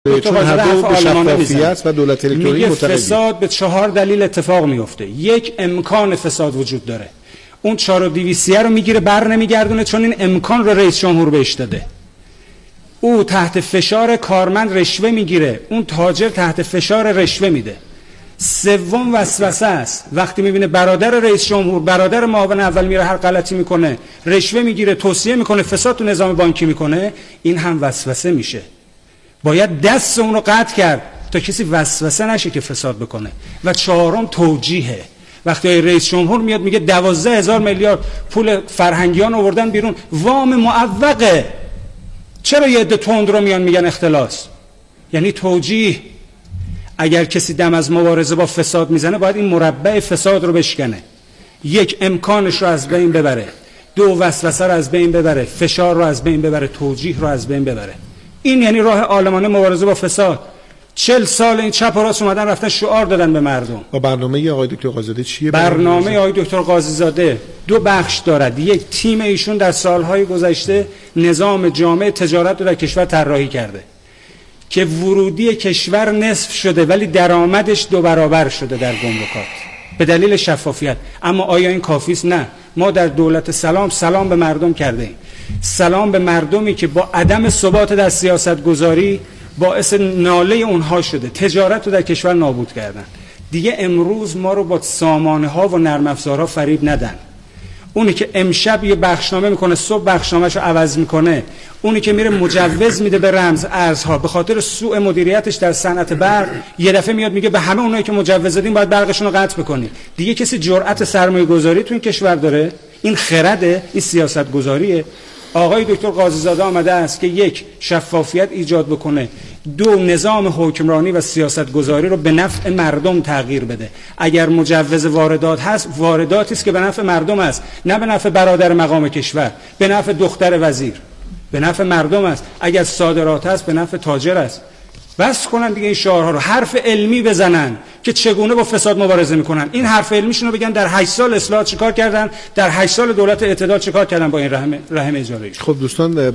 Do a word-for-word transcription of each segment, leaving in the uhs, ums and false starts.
چون هر دو به شفافیت و دولت الکترونیک معتقدیم. فساد به چهار دلیل اتفاق میفته. یک، امکان فساد وجود داره. اون چهار و دویست رو میگیره بر نمیگردونه چون این امکان رو رئیس جمهور بهش داده. او تحت فشار کارمند رشوه میگیره، اون تاجر تحت فشار رشوه میده. سوم وسوسه است. وقتی میبینه برادر رئیس جمهور، برادر معاون اول میره هر غلطی میکنه، رشوه میگیره، توصیه میکنه، فساد تو نظام بانکی میکنه، این هم وسوسه میشه. باید دست اون رو قطع کرد تا کسی وسوسه نشه که فساد بکنه. و چهارم توجیهه. وقتی رئیس جمهور میاد میگه دوازده هزار میلیارد پول فرهنگیان آوردن بیرون، وام معوقه، چرا یه عده تند رو میان میگن اختلاس؟ یعنی توجیه. اگر کسی دم از مبارزه با فساد میزنه باید این مربع فساد رو بشکنه. یک، امکانش رو از بین ببره. دو، وسوسه رو از بین ببره. فشار رو از بین ببره. توجیه رو از بین ببره. این یعنی راه عالمانه مبارزه با فساد. چل سال این چپ و راست اومدن رفتن شعار دادن به مردم. و برنامه آقای دکتر قاضی‌زاده چیه؟ برنامه آقای دکتر قاضی‌زاده دو بخش دارد. یک، تیم ایشون در سالهای گذشته نظام جامع تجارت رو در کشور طراحی کرده که ورودی کشور نصف شده ولی درآمدش دو برابر شده در گمرکات به دلیل شفافیت. اما آیا این کافی است؟ نه. ما در دولت سلام سلام به مردم کرده ایم. سلام به مردمی که با عدم ثبات در سیاست گذاری باعث ناله اونها شده، تجارت رو در کشور نابود کردن. دیگه امروز ما رو با سامانه ها و نرم افزارها فریب ندن. اونی که امشب یه بخشنامه میکنه صبح بخشنامه‌شو عوض میکنه، اونی که میره مجوز میده به رمز ارزها به خاطر سوء مدیریتش در صنعت برق، یه دفعه میاد میگه به همه اونایی که مجوز دادین باید برقشون رو قطع بکنی. دیگه کسی جرأت سرمایه گذاری تو این کشور داره؟ این خرده؟ این سیاست گذاریه؟ آقای دکتر قاضی‌زاده آمده است که یک، شفافیت ایجاد بکنه، دو، نظام حکمرانی و سیاست گذاری رو به نفع مردم تغییر بده. اگر مجوز واردات هست، وارداتی است که به نفع مردم است، نه به نفع برادر مقام کشور، به نفع دختر وزیر، به نفع مردم است. اگر صادرات هست به نفع تاجر است. بس کنن دیگه این شعارها رو، حرف علمی بزنن که چگونه با فساد مبارزه میکنن. این حرف علمیشون رو بگن در هشت سال اصلاحات چیکار کردن، در هشت سال دولت اعتدال چیکار کردن با این رحم رحم اجاره. خب دوستان،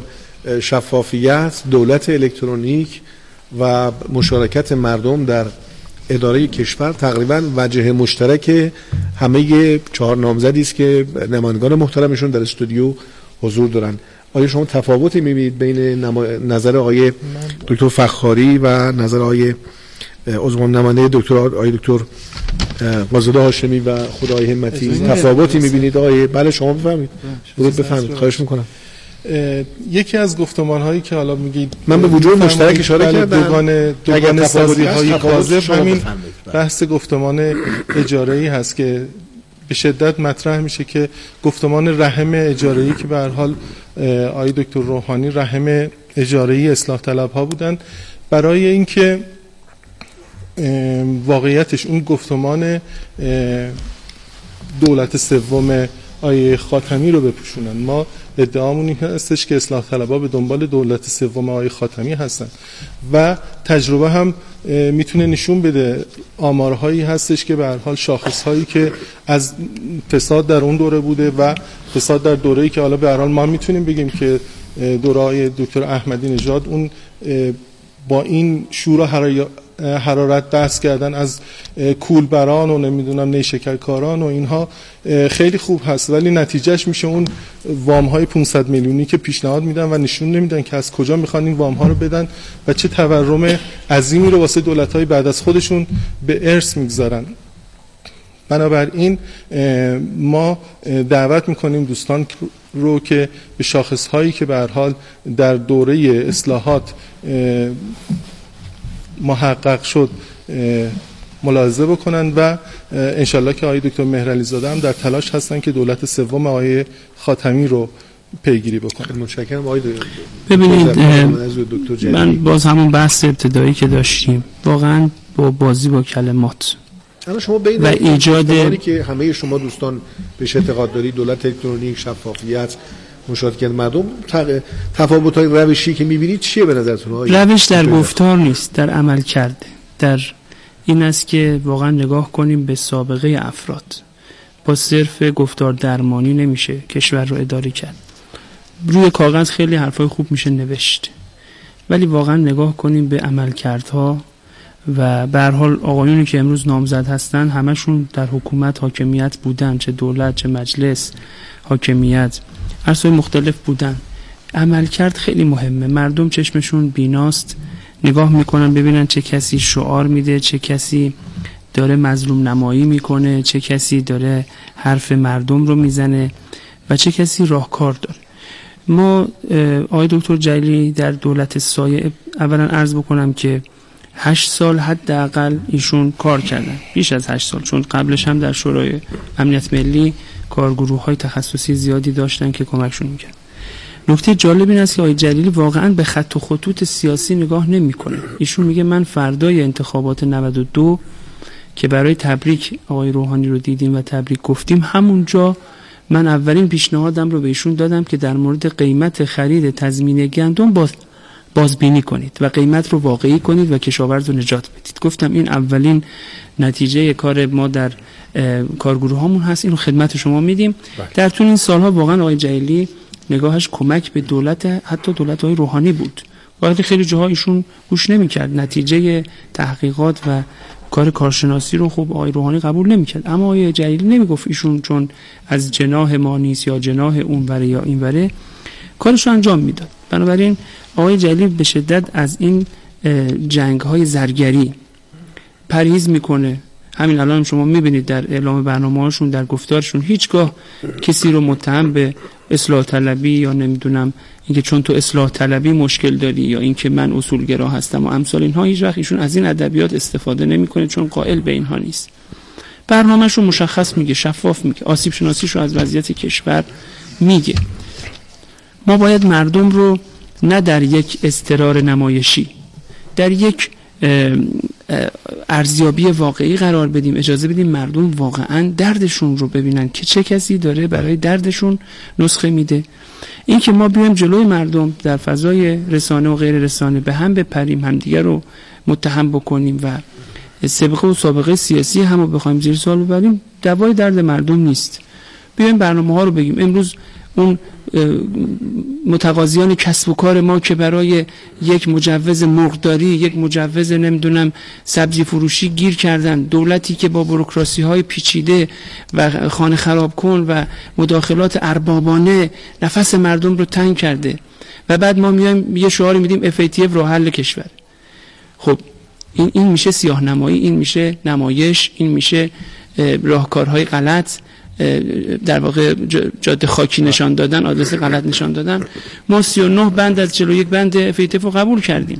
شفافیت، دولت الکترونیک و مشارکت مردم در اداره کشور تقریبا وجه مشترک همه چهار نامزدی است که نمایندگان محترمشون در استودیو حضور دارن. آیا شما تفاوتی می‌بینید بین نظر آقای دکتر فخاری و نظر آقای عضو نماینده دکتر آقای دکتر قاضی‌زاده هاشمی و خود آقای همتی تفاوتی می‌بینید؟ آقای بله شما بفرمایید. درود بفرمایید. خواهش می‌کنم. یکی از گفتمان‌هایی که حالا میگید من به وجود مشترک اشاره کردم، دوگانه دوگانه سازی‌های کاذب، همین بحث گفتمان اجاره‌ای هست که به شدت مطرح میشه که گفتمان رحم اجاره‌ای که به هر حال آقای دکتر روحانی رحم اجاره‌ای اصلاح طلب ها بودن، برای اینکه واقعیتش اون گفتمان دولت سوم آقای خاتمی رو بپوشونن. ما ادعامون این هستش که اصلاح طلب‌ها به دنبال دولت سوم آقای خاتمی هستن و تجربه هم میتونه نشون بده. آمارهایی هستش که به هر حال شاخصهایی که از فساد در اون دوره بوده و فساد در دوره‌ای که حالا به هر حال ما میتونیم بگیم که دوره های دکتر احمدی نژاد اون با این شور و حرارت بحث کردن از کولبران و نمیدونم نیشکرکاران و اینها خیلی خوب هست، ولی نتیجهش میشه اون وام های پانصد میلیونی که پیشنهاد میدن و نشون نمیدن که از کجا میخوان این وام ها رو بدن و چه تورم عظیمی رو واسه دولت های بعد از خودشون به ارث میگذارن. بنابراین ما دعوت میکنیم دوستان رو که به شاخص هایی که به هر حال در دوره اصلاحات محقق شد ملاحظه بکنن و انشالله که آقای دکتر مهرعلی زاده هم در تلاش هستن که دولت سوم آقای خاتمی رو پیگیری بکنن. متشکرم. آقای ببینید من باز همون بحث ابتدایی که داشتیم، واقعا با بازی با کلمات شما بین و ایجاد که همه شما دوستان بهش اعتقاد دارید، دولت الکترونیک، شفافیت، مشارکت مردم، تفاوت‌های روشی که می‌بینید چیه به نظرتون؟ روش در گفتار نیست، در عمل کرده. در این است که واقعا نگاه کنیم به سابقه افراد. با صرف گفتار درمانی نمیشه کشور رو اداره کرد. روی کاغذ خیلی حرفای خوب میشه نوشت، ولی واقعا نگاه کنیم به عملکردها و به هر حال آقایونی که امروز نامزد هستن همشون در حکومت حاکمیت بودن، چه دولت چه مجلس حاکمیت عرصه‌های مختلف بودن. عملکرد خیلی مهمه. مردم چشمشون بیناست، نگاه میکنن ببینن چه کسی شعار میده، چه کسی داره مظلوم نمایی میکنه، چه کسی داره حرف مردم رو میزنه و چه کسی راهکار داره. ما آقای دکتر جلیلی در دولت سایه اولا عرض بکنم که هشت سال حداقل ایشون کار کردن، بیش از هشت سال، چون قبلش هم در شورای امنیت ملی کارگروه‌های تخصصی زیادی داشتن که کمکشون میکرد. نکته جالب این است که آقای جلیلی واقعا به خط و خطوط سیاسی نگاه نمیکنه. ایشون میگه من فردای انتخابات نود و دو که برای تبریک آقای روحانی رو دیدیم و تبریک گفتیم، همونجا من اولین پیشنهادم رو به ایشون دادم که در مورد قیمت خرید تضمینی گندم باز بازبینی کنید و قیمت رو واقعی کنید و کشاورز رو نجات بدید. گفتم این اولین نتیجه کار ما در کارگروه هامون هست، اینو خدمت شما میدیم. در طول این سالها واقعا آقای جلیلی نگاهش کمک به دولت، حتی دولت های روحانی بود. وقتی خیلی جاها ایشون گوش نمیکرد، نتیجه تحقیقات و کار کارشناسی رو خب آقای روحانی قبول نمیکرد، اما آقای جلیلی نمیگفت ایشون چون از جناح ما نیست یا جناح اونوره یا اینوره، کارش رو انجام میداد. بنابراین آقای جلیلی به شدت از این جنگ های زرگری پرهیز میکنه. همین الان شما میبینید در اعلام برنامه‌هاشون، در گفتارشون هیچگاه کسی رو متهم به اصلاح طلبی یا نمیدونم اینکه چون تو اصلاح طلبی مشکل داری یا اینکه من اصولگرا هستم و امثال اینها، هیچ وقت ایشون از این ادبیات استفاده نمیکنه چون قائل به اینها نیست. برنامه‌شو مشخص میگه، شفاف میگه، آسیب شناسیشو از وضعیت کشور میگه. ما باید مردم رو نه در یک اضطرار نمایشی، در یک ارزیابی واقعی قرار بدیم، اجازه بدیم مردم واقعا دردشون رو ببینن که چه کسی داره برای دردشون نسخه میده. این که ما بیایم جلوی مردم در فضای رسانه و غیر رسانه به هم بپریم، همدیگه رو متهم بکنیم و سابقه و سابقه سیاسی هم رو بخوایم زیر سوال ببریم، دوای درد مردم نیست. بیایم برنامه ها رو بگیم. امروز اون متقاضیان کسب و کار ما که برای یک مجوز مرغداری، یک مجوز نمیدونم سبزی فروشی گیر کردن، دولتی که با بوروکراسی های پیچیده و خانه خراب کن و مداخلات اربابانه نفس مردم رو تنگ کرده و بعد ما میایم یه شعار میدیم اف ای تی اف راه حل کشور. خب این این میشه سیاه نمایی، این میشه نمایش، این میشه راهکارهای غلط، در واقع جاده خاکی نشان دادن، آدرس غلط نشان دادن. ما سی و نه بند از چهل و یک بند اف ای تی اف رو قبول کردیم.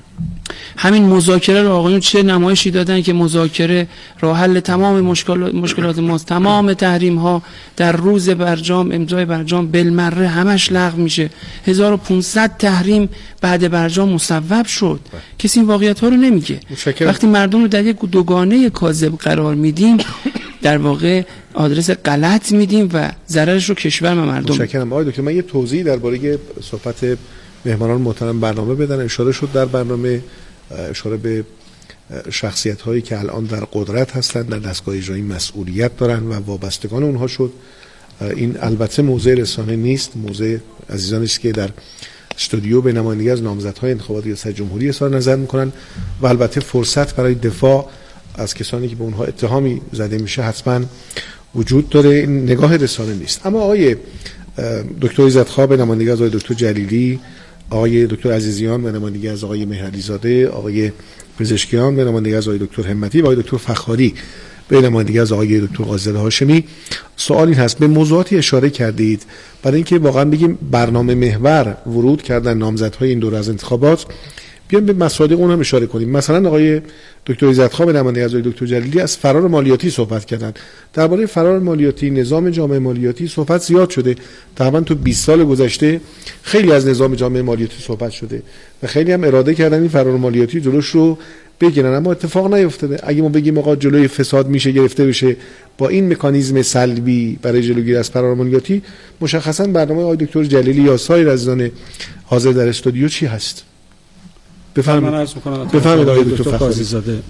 همین مذاکره رو آقایون چه نمایشی دادن که مذاکره راه حل تمام مشکلات مشکلات ماست، تمام تحریم ها در روز برجام، امضای برجام بالمره همش لغو میشه. هزار و پانصد تحریم بعد برجام مصوب شد. کسی این واقعیت ها رو نمیگه. وقتی مردم رو در یک دوگانه کاذب قرار میدیم، در واقع آدرس غلط میدیم و ضررش رو کشور و مردم. متشکرم. آقای دکتر من یه توضیح درباره صحبت مهمانان محترم برنامه بدن. اشاره شد در برنامه، اشاره به شخصیت هایی که الان در قدرت هستند، در دستگاه اجرایی مسئولیت دارن و وابستگان اونها شد. این البته موضع رسانه نیست، موضع عزیزانی است که در استودیو به نمایندگی از نامزدهای انتخابات ریاست جمهوری اظهار نظر میکنن و البته فرصت برای دفاع از کسانی که به اونها اتهامی زده میشه حتما وجود داره. این نگاه رسانه نیست. اما آقای دکتر عزتخواه به نمایندگی از آقای دکتر جلیلی، آقای دکتر عزیزیان به نمایندگی از آقای مهرعلی زاده، آقای پزشکیان به نمایندگی از آقای دکتر همتی و آقای دکتر فخاری به نمایندگی از آقای دکتر قاضی‌زاده هاشمی، سوال این هست: به موضوعاتی اشاره کردید برای اینکه واقعا بگیم برنامه محور ورود کردن نامزدهای این دوره از انتخابات، بیایم به مصادیق اون هم اشاره کنیم. مثلا آقای دکتر عزتخواه به نمایندگی از آقای دکتر جلیلی از فرار مالیاتی صحبت کردن. درباره فرار مالیاتی، نظام جامعه مالیاتی صحبت زیاد شده. تقریبا تو بیست سال گذشته خیلی از نظام جامعه مالیاتی صحبت شده و خیلی هم اراده کردن این فرار مالیاتی جلوش رو بگیرن، اما اتفاق نیفتاده. اگه ما بگیم آقا جلوی فساد میشه گرفته بشه با این مکانیزم سلبی برای جلوگیری از فرار مالیاتی، مشخصا برنامه آقای دکتر جلیلی یا سایر عزیزان حاضر در استودیو چی هست؟ بفرمایید. بفرمایید آقای دکتر قاضی‌زاده.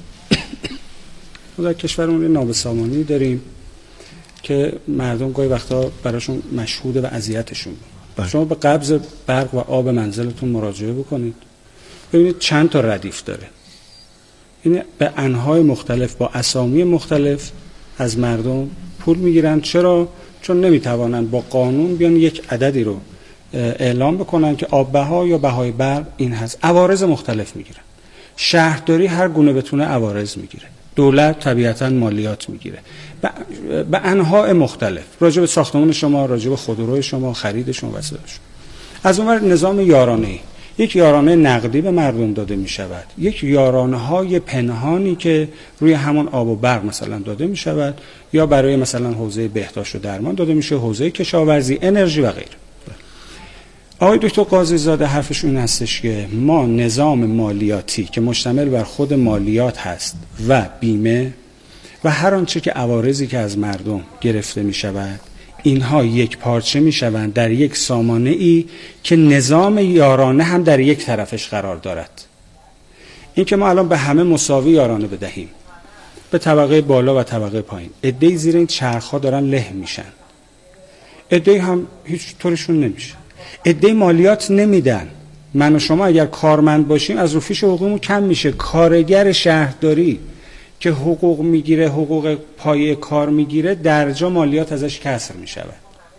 ما در کشورمون یه نابسامانی داریم که مردم گاهی وقتا براشون مشهوده و اذیتشون. شما به قبض برق و آب منزلتون مراجعه بکنید. ببینید چند تا ردیف داره. این به انواع مختلف با اسامی مختلف از مردم پول میگیرن. چرا؟ چون نمیتوانن با قانون بیان یک عددی رو اعلام بکنن که آب بها یا بهای برق این هست. عوارض مختلف میگیرن. شهرداری هر گونه بتونه عوارض میگیره. دولت طبیعتاً مالیات میگیره به انواع مختلف، راجع به ساختمان شما، راجع به خودروی شما، خرید شما، وسایل شما. از اونور نظام یارانه‌ای، یک یارانه نقدی به مردم داده می شود، یک یارانه های پنهانی که روی همون آب و برق مثلا داده می شود، یا برای مثلا حوزه بهداشت و درمان داده میشه، حوزه کشاورزی، انرژی و غیره. آقای دکتر قاضی زاده حرفش این هستش که ما نظام مالیاتی که مشتمل بر خود مالیات هست و بیمه و هر آنچه که عوارضی که از مردم گرفته می شود، اینها یک پارچه می شوند در یک سامانه ای که نظام یارانه هم در یک طرفش قرار دارد. این که ما الان به همه مساوی یارانه بدهیم، به طبقه بالا و طبقه پایین، عده‌ای زیر این چرخ‌ها دارن له میشن، عده‌ای هم هیچ طورشون نمیشه، عده‌ای مالیات نمیدن. من و شما اگر کارمند باشیم از رو فیش حقوقمون کم میشه. کارگر شهرداری که حقوق میگیره، حقوق پایه کار میگیره، درجا مالیات ازش کسر میشود.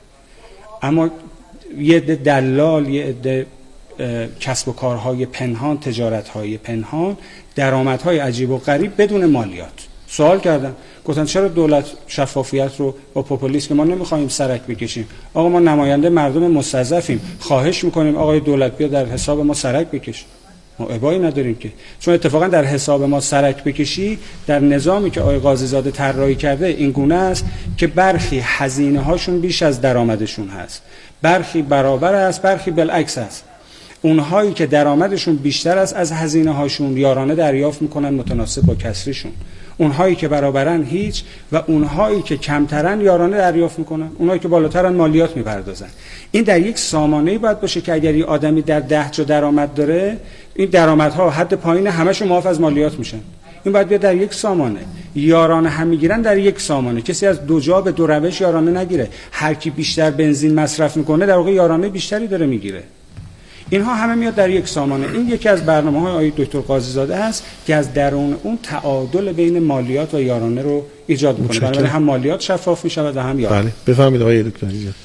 اما یه عده دلال، یه عده کسب و کارهای پنهان، تجارتهای پنهان، درآمدهای عجیب و غریب بدون مالیات. سوال کردن، گفتن چرا دولت شفافیت رو با پوپولیسم که ما نمیخوایم سرک بکشیم؟ آقا ما نماینده مردم مستضعفیم، خواهش میکنیم آقای دولت بیا در حساب ما سرک بکش. ما ابایی نداریم که، چون اتفاقا در حساب ما سرک بکشی در نظامی که آقای قاضی زاده طراحی کرده این گونه است که برخی هزینه هاشون بیش از درآمدشون هست، برخی برابر است، برخی بالعکس است. اونهایی که درآمدشون بیشتر است از هزینه هاشون یارانه دریافت میکنن متناسب با کسریشون، اونهایی که برابرن هیچ، و اونهایی که کمترن یارانه دریافت میکنن، اونهایی که بالاترن مالیات میپردازن. این در یک سامانه‌ای باید باشه که اگر یه آدمی در ده جا درآمد داره، این درآمدها حد پایین همشون معاف از مالیات میشن. این باید بیاد در یک سامانه، یارانه هم میگیرن در یک سامانه، کسی از دو جا به دو روش یارانه نگیره. هر کی بیشتر بنزین مصرف میکنه در واقع یارانه بیشتری داره میگیره. اینها همه میاد در یک سامانه. این یکی از برنامه‌های آقای دکتر قاضی زاده است که از درون اون تعادل بین مالیات و یارانه رو ایجاد می‌کنه. بنابراین هم مالیات شفاف می‌شود و هم یارانه. بله، بفرمایید آقای دکتر.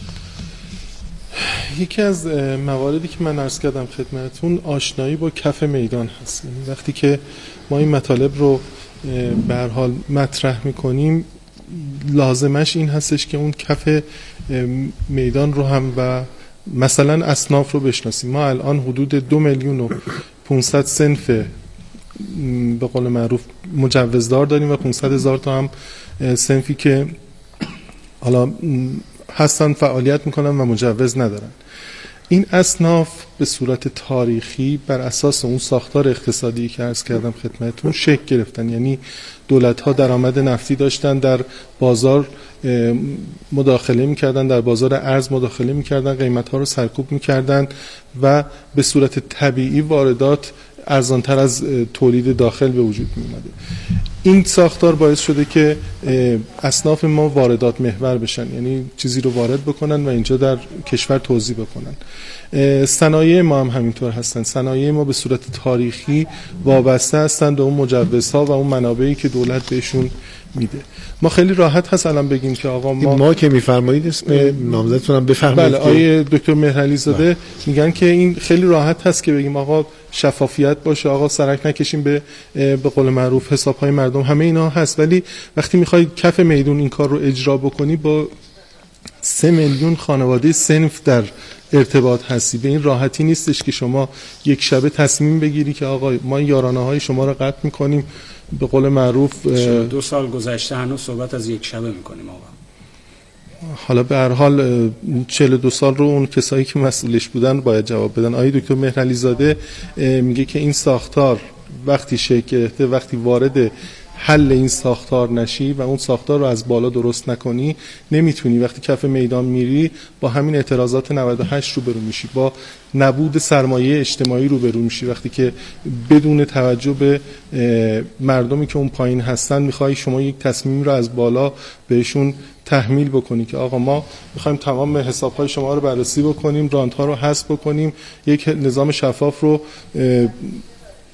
یکی از مواردی که من عرض کردم خدمتتون آشنایی با کف میدان هست. وقتی که ما این مطالب رو به هر حال مطرح می‌کنیم، لازمش این هستش که اون کف میدان رو هم و مثلا اصناف رو بشناسیم. ما الان حدود دو میلیون و پونصد صنف به قول معروف مجوزدار داریم و پونصد هزار تا هم صنفی که حالا هستن فعالیت میکنن و مجوز ندارن. این اصناف به صورت تاریخی بر اساس اون ساختار اقتصادی که عرض کردم خدمتتون شکل گرفتن. یعنی دولت ها درآمد نفتی داشتن، در بازار مداخله میکردن، در بازار ارز مداخله میکردن، قیمت ها رو سرکوب میکردن و به صورت طبیعی واردات ارزانتر از تولید داخل به وجود می اومده. این ساختار باعث شده که اصناف ما واردات محور بشن، یعنی چیزی رو وارد بکنن و اینجا در کشور توزیع بکنن. صنایع ما هم همینطور هستن. صنایع ما به صورت تاریخی وابسته هستن به اون مجوزها و اون منابعی که دولت بهشون میده. ما خیلی راحت هست الان بگیم که آقا ما ما که میفرمایید اسم نامزدتون هم بفرمایید. بله، آقای دکتر مهرعلی زاده میگن که این خیلی راحت هست که بگیم آقا شفافیت باشه، آقا سرک نکشیم به به قول معروف حساب‌های مردم، همه اینا هست. ولی وقتی میخوای کف میدون این کار رو اجرا بکنی، با سه میلیون خانواده صنف در ارتباط هستی. به این راحتی نیستش که شما یک شبه تصمیم بگیری که آقا ما یارانه های شما رو قطع میکنیم. به قول معروف دو سال گذشته هنوز صحبت از یک شبه میکنیم آقا. حالا به هر حال چهل و دو سال رو اون کسایی که مسئولش بودن باید جواب بدن. آقای دکتر مهرعلی زاده میگه که این ساختار وقتی شکل گرفته، وقتی وارد حل این ساختار نشی و اون ساختار رو از بالا درست نکنی، نمیتونی. وقتی کف میدان میری با همین اعتراضات نود و هشت روبرو میشی، با نبود سرمایه اجتماعی روبرو میشی. وقتی که بدون توجه به مردمی که اون پایین هستن میخوای شما یک تصمیم رو از بالا بهشون تحمیل بکنی که آقا ما میخوایم تمام حسابهای شما رو بررسی بکنیم، رانت‌ها رو حذف بکنیم، یک نظام شفاف رو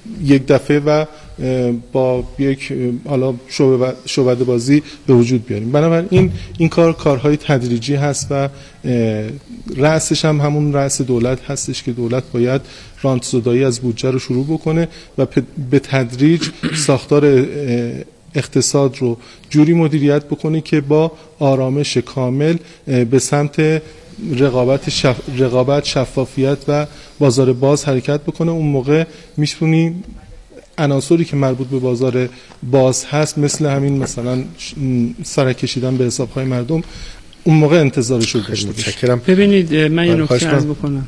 یک دفعه و با یک حالا شعبده بازی به وجود بیاریم. بنابراین این این کار کارهای تدریجی هست و رأسش هم همون رأس دولت هستش که دولت باید رانت زدایی از بودجه رو شروع بکنه و به تدریج ساختار اقتصاد رو جوری مدیریت بکنه که با آرامش کامل به سمت رقابت شف... رقابت شفافیت و بازار باز حرکت بکنه. اون موقع میتونی عناصری که مربوط به بازار باز هست مثل همین مثلا سرک کشیدن به حساب‌های مردم اون موقع انتظارش رو داشته باشیم. ببینید من یه نکته عرض بکنم.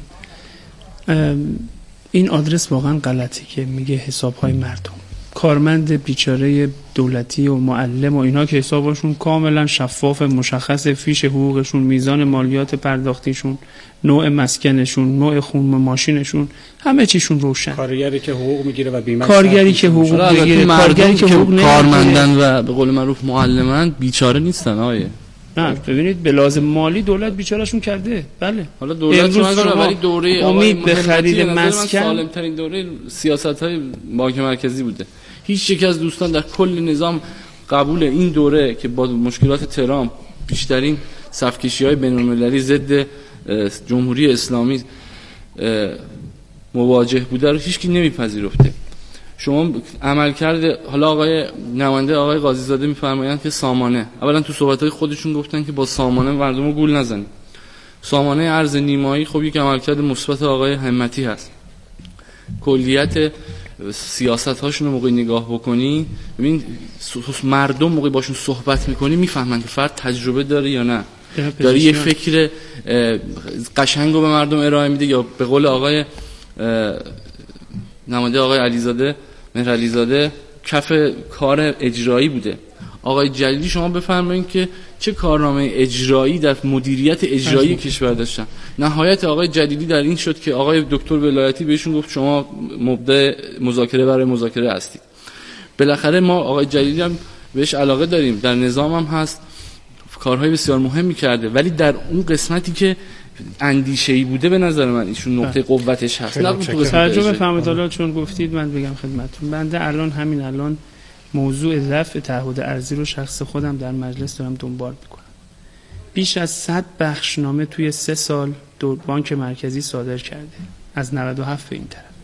این آدرس واقعا غلطی که میگه حساب‌های مردم. کارمند بیچاره دولتی و معلم و اینا که حسابشون کاملا شفاف، مشخص، فیش حقوقشون، میزان مالیات پرداختیشون، نوع مسکنشون، نوع خون ماشینشون، همه چیشون روشن. کارگری که حقوق میگیره و بیمه کارگری که حقوق میگیره، کارگری که حقوق کارمندن و به قول معروف معلمن بیچاره نیستن آیه. نه ببینید به لازم مالی دولت بیچارهشون کرده. بله حالا دولت شما ولی دوره امید به خرید مسکن سالم ترین دوره سیاست‌های بانک مرکزی بوده. هیچ یک از دوستان در کل نظام قبول این دوره که با مشکلات ترامپ بیشترین صف‌کشی‌های بین‌المللی ضد جمهوری اسلامی مواجه بوده رو هیچ کی نمیپذیرفته. شما عمل کرده، حالا آقای نماینده آقای قاضی زاده میفرمایند که سامانه، اولا تو صحبت‌های خودشون گفتن که با سامانه مردم رو گول نزنید. سامانه ارز نیمایی خب یک عملکرد مثبت آقای همتی هست. کلیت سیاست هاشون رو موقعی نگاه بکنی ببین مردم موقعی باشون صحبت میکنی میفهمن که فرد تجربه داره یا نه، داره یه فکر قشنگ رو به مردم ارائه میده یا به قول آقای نماینده آقای علیزاده مهر علیزاده کف کار اجرایی بوده. آقای جلیلی شما بفرمایید که چه کارنامه اجرایی در مدیریت اجرایی کشور داشتن. نهایت آقای جلیلی در این شد که آقای دکتر ولایتی بهشون گفت شما مبدأ مذاکره برای مذاکره هستید. بالاخره ما آقای جلیلی هم بهش علاقه داریم، در نظام هم هست، کارهای بسیار مهمی کرده، ولی در اون قسمتی که اندیشه‌ای بوده به نظر من ایشون نقطه قوتش هست. نه توجه بفرمایید. حالا چون گفتید من بگم خدمتتون، بنده الان همین الان موضوع رفع تعهد ارزی رو شخص خودم در مجلس دارم دنبال میکنم. بیش از صد بخشنامه توی سه سال دور بانک مرکزی صادر کرده از نود و هفت به این طرف.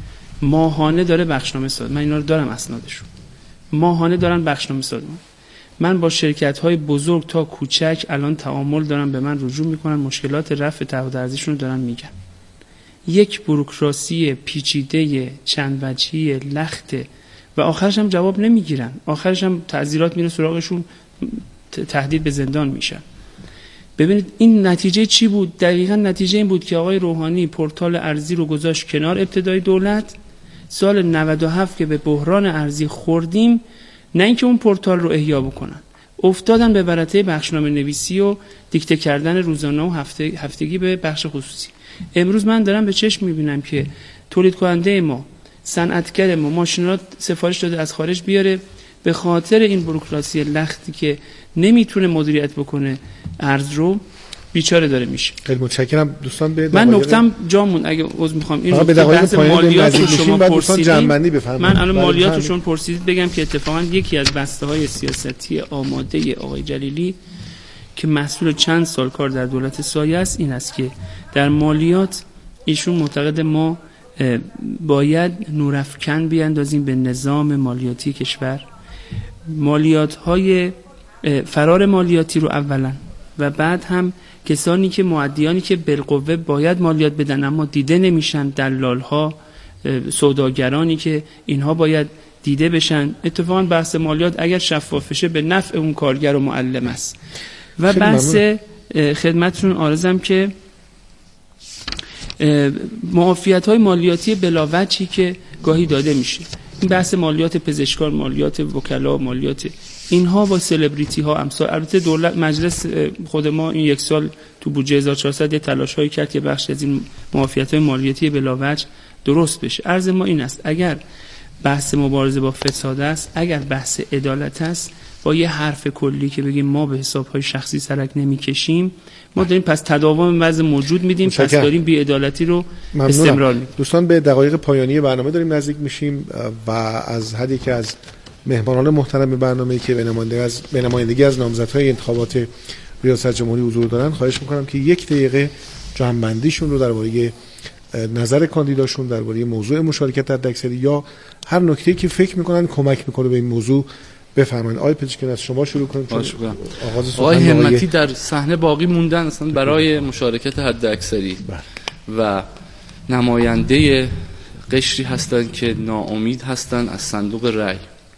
ماهانه داره بخشنامه صادر، من اینا رو دارم اسنادشون. ماهانه دارن بخشنامه صادر. من با شرکت‌های بزرگ تا کوچک الان تعامل دارم، به من رجوع میکنن، مشکلات رفع تعهد ارزیشون رو دارن میگن. یک بوروکراسی پیچیده چند وجهی لخته و آخرش هم جواب نمیگیرن، آخرش هم تعزیرات میره سراغشون، تهدید به زندان میشن. ببینید این نتیجه چی بود؟ دقیقاً نتیجه این بود که آقای روحانی پورتال ارزی رو گذاشت کنار ابتدای دولت. سال نود و هفت که به بحران ارزی خوردیم، نه اینکه اون پورتال رو احیا بکنن، افتادن به ورطه بخشنامه نویسی و دیکته کردن روزانه و هفته هفتگی به بخش خصوصی. امروز من دارم به چشم میبینم که تولید کننده ما، صنعتگر ما ماشینات سفارش داده از خارج بیاره، به خاطر این بوروکراسی لختی که نمیتونه مدیریت بکنه ارز رو، بیچاره داره میشه. خیلی متشکرم دوستان. به من نکتم جامون اگه عذر میخوام این به بحث مالیات رو شما پرسیدید، من الان مالیات رو شما پرسیدید بگم که اتفاقا یکی از بسته‌های سیاستی آماده آقای جلیلی که مسئول چند سال کار در دولت سایه است این است که در مالیات ایشون معتقد ما باید نورافکن بیاندازیم به نظام مالیاتی کشور، مالیات‌های فرار مالیاتی رو اولا و بعد هم کسانی که مؤدیانی که بالقوه باید مالیات بدن اما دیده نمیشن، دلال‌ها، سوداگرانی که اینها باید دیده بشن. اتفاقا بحث مالیات اگر شفاف بشه به نفع اون کارگر و معلم است. و بحث خدمتتون عرضم که معافیت‌های مالیاتی بلاوجهی که گاهی داده میشه، این بحث مالیات پزشکان، مالیات وکلا، مالیات اینها با سلبریتی ها امثال. البته دولت مجلس خود ما این یک سال تو بودجه هزار و چهارصد یه تلاش‌هایی کرد که بخش از این معافیت‌های مالیاتی بلاوجه درست بشه. عرض ما این است اگر بحث مبارزه با فساد است، اگر بحث عدالت است، با یه حرف کلی که بگیم ما به حساب‌های شخصی سرک نمی‌کشیم، ما داریم پس تداوم وضع موجود میدیم، پس داریم بی‌عدالتی رو استمرار میدیم. دوستان به دقایق پایانی برنامه داریم نزدیک میشیم و از هر یک از مهمانان محترم برنامه‌ای که به نمایندگی از به نمایندگی از نامزدهای انتخابات ریاست جمهوری حضور دارن خواهش میکنم که یک دقیقه جمع‌بندیشون رو درباره نظر کاندیداشون درباره موضوع مشارکت در حداکثری یا هر نکته‌ای که فکر میکنن کمک میکنه به این موضوع بفرمایید. آقای پزشکیان از شما شروع کنیم. آغاز آقای همتی در صحنه باقی موندن اصلا برای مشارکت حداکثری و نماینده قشری هستند که ناامید هستند از صندوق رای،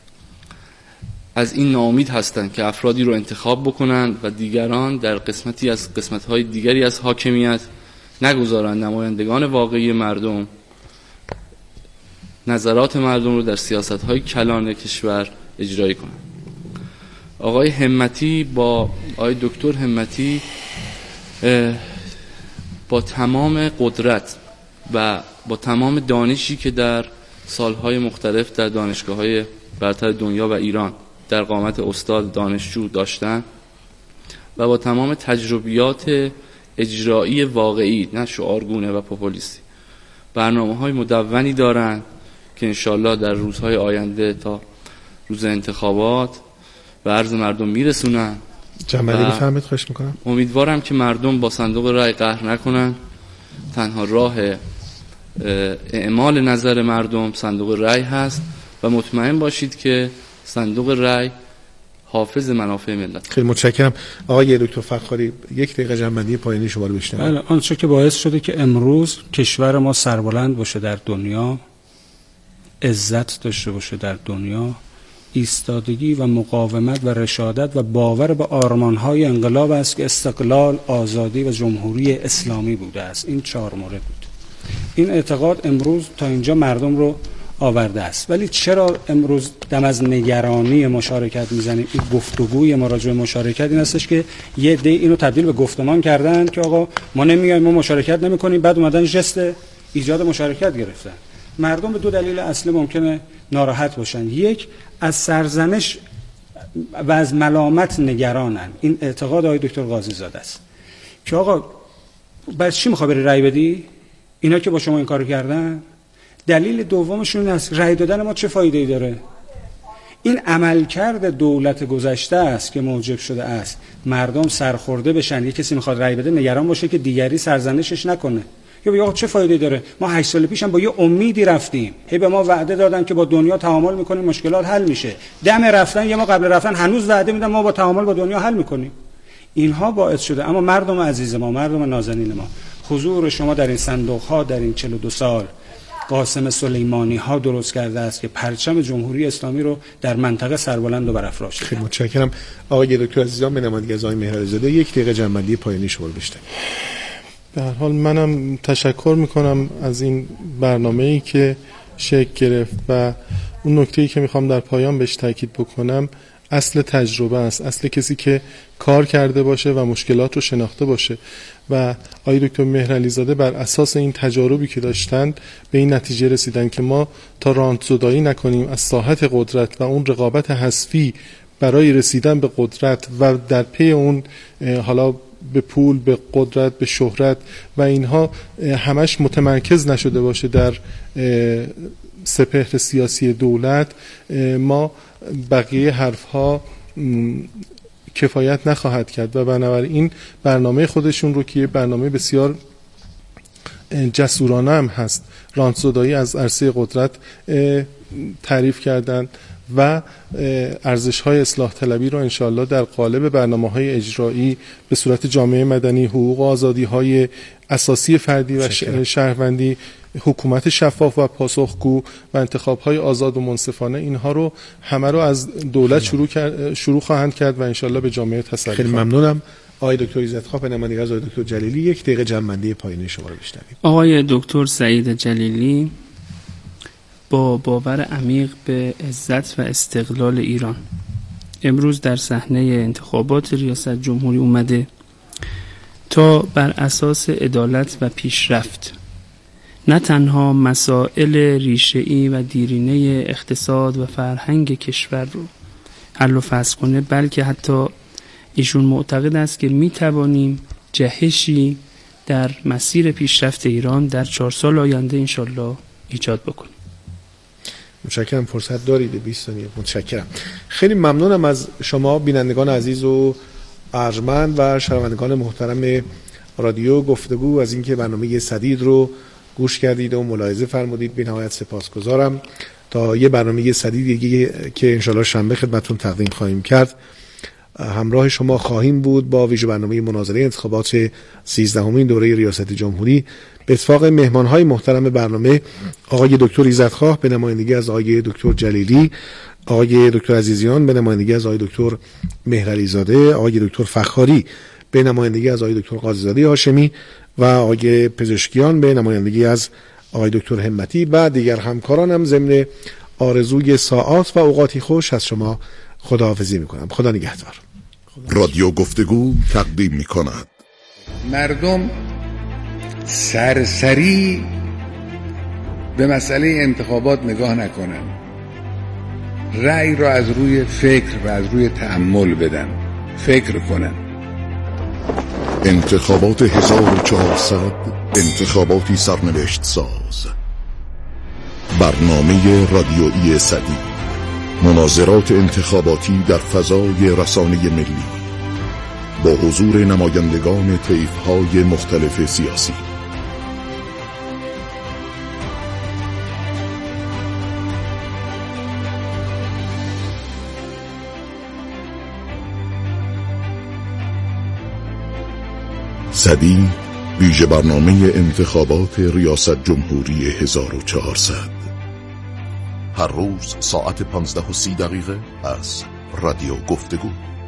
از این ناامید هستند که افرادی رو انتخاب بکنند و دیگران در قسمتی از قسمت‌های دیگری از حاکمیت نگذارند نمایندگان واقعی مردم نظرات مردم رو در سیاست‌های کلان کشور اجرایی کنند. آقای همتی با آقای دکتر همتی با تمام قدرت و با تمام دانشی که در سالهای مختلف در دانشگاه‌های برتر دنیا و ایران در قامت استاد دانشجو داشتن و با تمام تجربیات اجرایی واقعی نه شعارگونه و پوپولیستی برنامه‌های مدونی دارند که انشالله در روزهای آینده تا روز انتخابات به عرض مردم میرسونن. جنبندی بفرمایید خواهش میکنم. امیدوارم که مردم با صندوق رای قهر نکنن. تنها راه اعمال نظر مردم صندوق رای هست و مطمئن باشید که صندوق رای حافظ منافع ملت. خیلی متشکرم. آقای دکتر فخاری یک دقیقه جنبندی پایانی شما رو بشنویم. بله، آنچه که باعث شده که امروز کشور ما سربلند باشه در دنیا، عزت داشته باشه در دنیا، ایستادگی و مقاومت و رشادت و باور به آرمان‌های انقلاب است که استقلال، آزادی و جمهوری اسلامی بوده است. این چهار مورد بود. این اعتقاد امروز تا اینجا مردم رو آورده است. ولی چرا امروز دم از نگرانی مشارکت میزنیم؟ این گفتگوی ما راجع به مشارکت این هستش که یه عده اینو تبدیل به گفتمان کردن که آقا ما نمیایم، ما مشارکت نمی‌کنیم، بعد اومدن ژست ایجاد مشارکت گرفتن. مردم به دو دلیل اصلی ممکنه ناراحت باشن. یک، از سرزنش و از ملامت نگرانن. این اعتقاد آقای دکتر قاضی زاده است که آقا برای چی می‌خوای بری رأی بدی؟ اینا که با شما این کارو کردن. دلیل دومشون این است رأی دادن ما چه فایده‌ای داره؟ این عملکرد دولت گذشته است که موجب شده است مردم سرخورده بشن. یک کسی میخواد رأی بده نگران باشه که دیگری سرزنشش نکنه. یا بگه آقا چه فایده داره؟ ما هشت سال پیشم با یه امیدی رفتیم، هی به ما وعده دادن که با دنیا تعامل میکنیم مشکلات حل میشه. دم رفتن یه ما قبل رفتن هنوز وعده میدن ما با تعامل با دنیا حل میکنیم. اینها باعث شده. اما مردم عزیز ما، مردم نازنین ما، حضور شما در این صندوق ها در این چهل و دو سال قاسم سلیمانی ها درست کرده است که پرچم جمهوری اسلامی رو در منطقه سربلند و برافراشته. خیلی متشکرم. آقای دکتر عزیزان، به نمایندگی از آقای مهرعلی‌زاده یک دقیقه جنبندی پایانی شما رو بشنویم. به هر حال منم تشکر میکنم از این برنامه‌ای که شکل گرفت و اون نکته‌ای که میخوام در پایان بهش تاکید بکنم اصل تجربه است، اصل کسی که کار کرده باشه و مشکلات رو شناخته باشه و آقای دکتر مهرعلی‌زاده بر اساس این تجاربی که داشتند به این نتیجه رسیدن که ما تا رانت زدایی نکنیم از ساحت قدرت و اون رقابت حذفی برای رسیدن به قدرت و در پی اون حالا به پول، به قدرت، به شهرت و اینها همش متمرکز نشده باشه در سپهر سیاسی دولت، ما بقیه حرفها کفایت نخواهد کرد و بنابراین برنامه خودشون رو که برنامه بسیار جسورانه هم هست، رانت‌زدایی از عرصه قدرت تعریف کردن و ارزش‌های اصلاح طلبی رو انشالله در قالب برنامه‌های اجرایی به صورت جامعه مدنی، حقوق و آزادی‌های اساسی فردی و شهروندی، حکومت شفاف و پاسخگو و انتخاب‌های آزاد و منصفانه، اینها رو همه رو از دولت شروع شروع خواهند کرد و انشالله به جامعه تسری. خیلی ممنونم. آقای دکتر عزتخواه، به نمایندگی از آقای دکتر جلیلی یک دقیقه جنبندی پایانی شما رو بشنویم. آقای دکتر سعید جلیلی با باور عمیق به عزت و استقلال ایران امروز در صحنه انتخابات ریاست جمهوری اومده تا بر اساس عدالت و پیشرفت نه تنها مسائل ریشه‌ای و دیرینه اقتصاد و فرهنگ کشور رو حل و فصل کنه، بلکه حتی ایشون معتقد است که می توانیم جهشی در مسیر پیشرفت ایران در چهار سال آینده انشالله ایجاد بکنیم. متشکرم. فرصت دارید بیست ثانیه؟ متشکرم. خیلی ممنونم از شما بینندگان عزیز و ارجمند و شنوندگان محترم رادیو گفتگو از اینکه برنامه سدید رو گوش کردید و ملاحظه فرمودید. بی نهایت سپاسگزارم. تا یه برنامه سدید دیگه که انشالله شنبه خدمتتون تقدیم خواهیم کرد همراه شما خواهیم بود با ویژه برنامه مناظره انتخابات سیزدهمین دوره ریاست جمهوری به اتفاق مهمانهای محترم برنامه آقای دکتر عزتخواه به نمایندگی از آقای دکتر جلیلی، آقای دکتر عزیزیان به نمایندگی از آقای دکتر مهرعلی زاده، آقای دکتر فخاری به نمایندگی از آقای دکتر قاضیزاده هاشمی و آقای پزشکیان به نمایندگی از آقای دکتر همتی و دیگر همکارانم ضمن آرزوی ساعات و اوقاتی خوش از شما خداحافظی میکنم. خدا نگهدار. رادیو گفتگو تقدیم میکند. مردم سرسری به مسئله انتخابات نگاه نکنن، رأی را از روی فکر و از روی تأمل بدن، فکر کنن. انتخابات هزار و چهارصد، انتخاباتی سرنوشت ساز. برنامه رادیویی سدید، مناظرات انتخاباتی در فضای رسانه ملی با حضور نمایندگان طیف‌های مختلف سیاسی. سدید ویژه برنامه انتخابات ریاست جمهوری هزار و چهارصد، هر روز ساعت پانزده و سی دقیقه از رادیو گفتگو.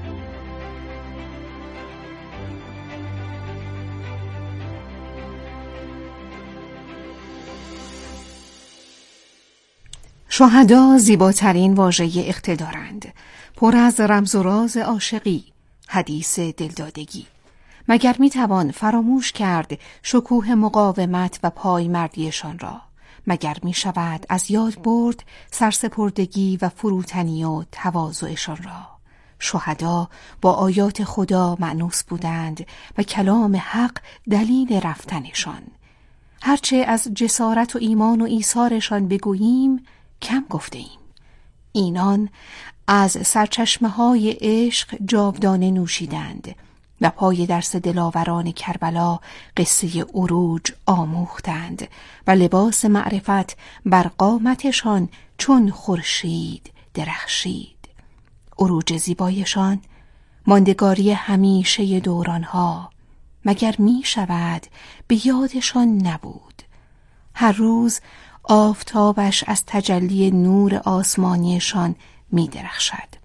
شهدا زیباترین واژه اقتدارند، پر از رمز و راز عاشقی، حدیث دلدادگی. مگر میتوان فراموش کرد شکوه مقاومت و پایمردیشان را؟ مگر می شود از یاد برد سرسپردگی و فروتنی و تواضعشان را؟ شهدا با آیات خدا مأنوس بودند و کلام حق دلیل رفتنشان. هرچه از جسارت و ایمان و ایثارشان بگوییم کم گفته ایم. اینان از سرچشمه های عشق جاودانه نوشیدند و پای درس دلاوران کربلا قصه عروج آموختند و لباس معرفت بر قامتشان چون خورشید درخشید. عروج زیبایشان ماندگاری همیشه دورانها، مگر می شود به یادشان نبود؟ هر روز آفتابش از تجلی نور آسمانیشان می درخشد.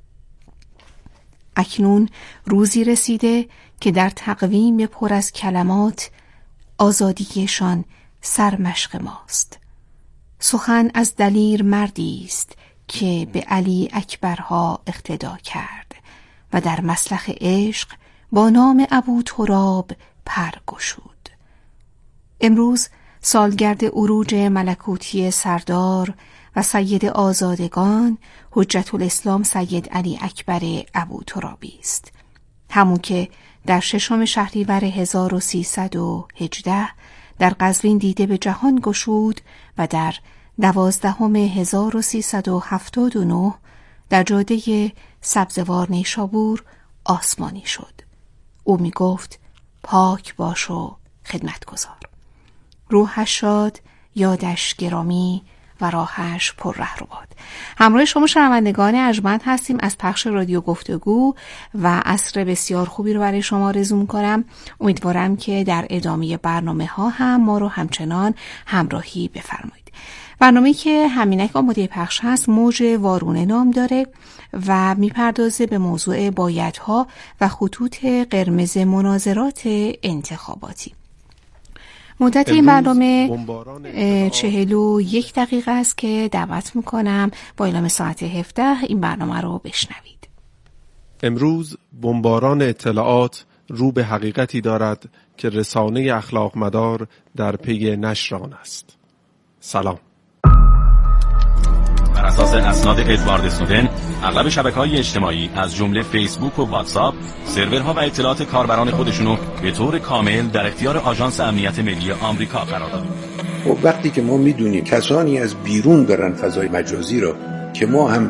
اکنون روزی رسیده که در تقویم پر از کلمات آزادیشان سرمشق ماست. سخن از دلیر مردی است که به علی اکبرها اقتدا کرد و در مسلخ عشق با نام ابو تراب پر گشود. امروز سالگرد عروج ملکوتی سردار و سید آزادگان حجت الاسلام سید علی اکبر ابو ترابی است، همون که در ششم شهریور هزار و سیصد و هجده در قزوین دیده به جهان گشود و در دوازدهم هزار و سیصد و هفتاد و نه در جاده سبزوار نیشابور آسمانی شد. او می گفت پاک باش و خدمتگزار. روحش شاد، یادش گرامی و راهش پر ره رو باد. همراه شما شنوندگان ارجمند هستیم از پخش رادیو گفتگو و عصر بسیار خوبی رو برای شما آرزو می‌کنم. امیدوارم که در ادامه برنامه ها هم ما رو همچنان همراهی بفرمایید. برنامه‌ای که همینک آماده پخش هست موج وارونه نام داره و میپردازه به موضوع بایدها و خطوط قرمز مناظرات انتخاباتی. مدت این برنامه چهل و یک دقیقه است که دعوت میکنم با اعلام ساعت هفده این برنامه رو بشنوید. امروز بمباران اطلاعات رو به حقیقتی دارد که رسانه اخلاق مدار در پی نشر آن است. سلام. بر اساس اسناد ادوارد اسنودن، اغلب شبکه‌های اجتماعی از جمله فیسبوک و واتساپ سرورها و اطلاعات کاربران خودشونو به طور کامل در اختیار آژانس امنیت ملی آمریکا قرار دادن. و وقتی که ما میدونیم کسانی از بیرون دارن فضای مجازی رو که ما هم